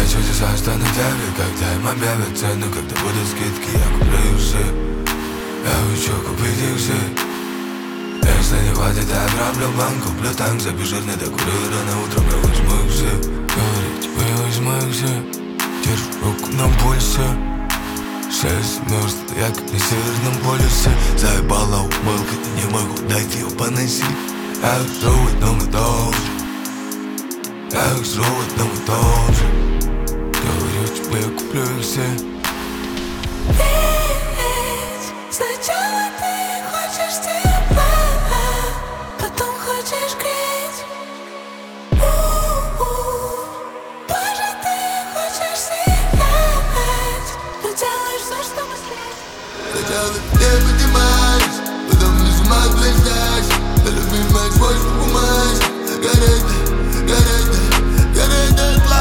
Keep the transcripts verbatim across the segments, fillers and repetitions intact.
чудеса станут явью, когда им объявят цену, когда будут скидки, я куплю их все. Я хочу купить их все. Если не хватит, я ограблю банк, куплю танк, забью жирный, докурю рано утром, я возьму их все. Говорит, я возьму их все. Держу руку на пульсе. Шесть мёрз, я как на северном полюсе. Заебала умылка, я не могу дать ее поносить. Я их жру в одном и том же. Я их жру в одном и том же. Говорю тебе, я куплю их все. Ведь сначала ты хочешь тепла, потом хочешь греть. У-у-у. Боже, ты хочешь сиять, но делаешь все, чтобы слезть. Сначала ты поднимаешь, потом нажимаешь ближайший. Я любимая твой бумажь. Горит, горит, горит дотла.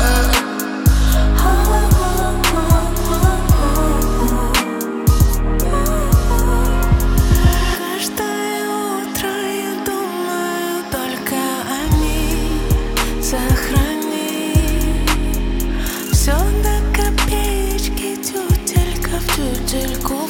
Каждое утро я думаю только о ней. Сохрани все до копеечки, тютелька в тютельку.